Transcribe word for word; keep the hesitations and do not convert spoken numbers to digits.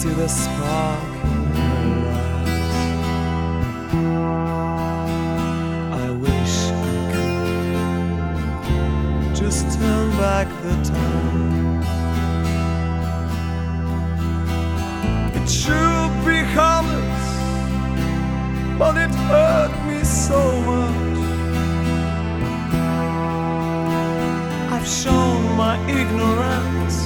see the spark in her eyes. I wish I could just turn back the time. It should be harmless, but it hurt me so much. I've shown my ignorance